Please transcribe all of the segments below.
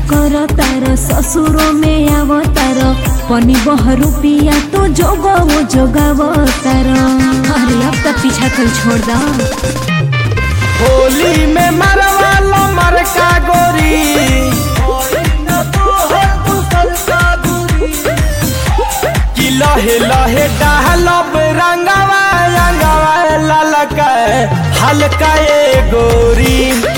कर तार ससुरो में आव तार पनी बह रुपिया तो जोगावो जोगावो तार। अरे अब तक पीछा कल छोड़ दा। होली में मरवाला मरका गोरी कि लहे लहे डालब रंगवा रंगवा ललका हल्का ए गोरी।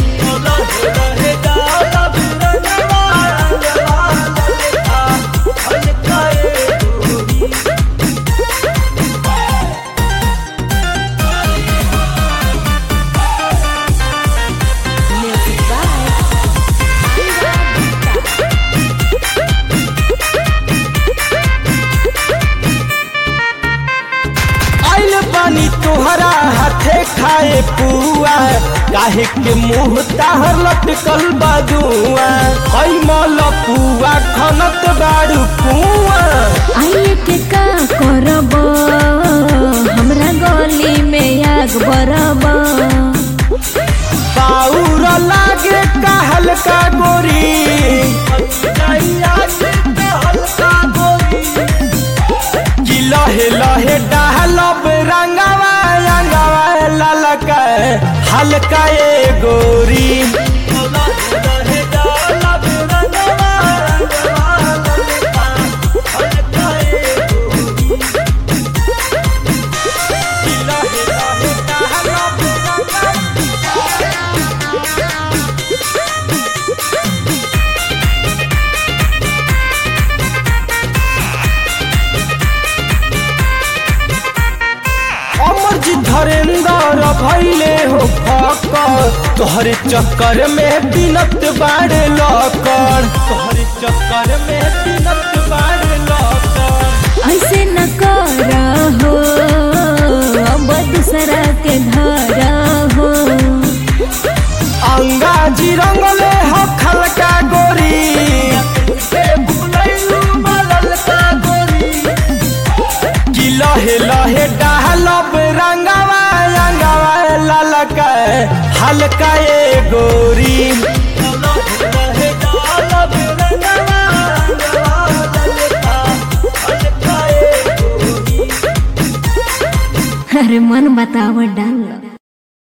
पानी तोहरा हाथे खाए पुआ काहे के मुँह ताहर लटकल बाजुआ हई मल पुआ खनत बाड़ू कुआ। आइए के का करब हमरा गली में आग बरब बाउर लागे का हल्का गोरी कि लहे लहे डालब रंगवा रंगवा ललका हल्का ए गोरी। धरेंद्र भैले हो फकर तोहरे चक्कर में बिनत बाड़े लकर तोहरे चक्कर में बिनत बाड़े लकर। ऐसे न कर हो अब दूसरा के धर हो अंगाजी रंगले हो खलका गोरी कि लहे लहे डालब रंगवा रंगवा ललका हल्का ए गोरी। अरे मन बताव डाल।